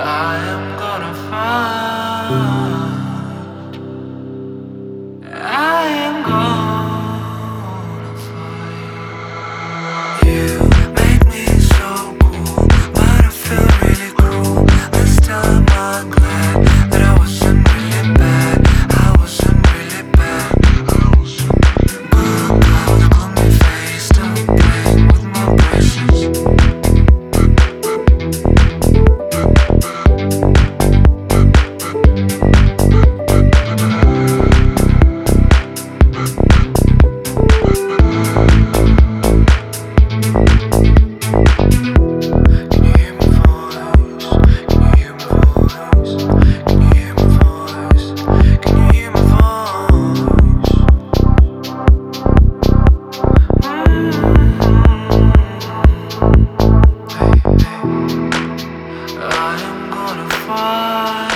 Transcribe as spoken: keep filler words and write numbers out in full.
I am gonna find. I am gonna find. You make me so cool, but I feel really cruel. This time I'm glad that I wasn't really bad. I wasn't really bad. Blue clouds, gloomy face, still playing with my braces. I am gonna find.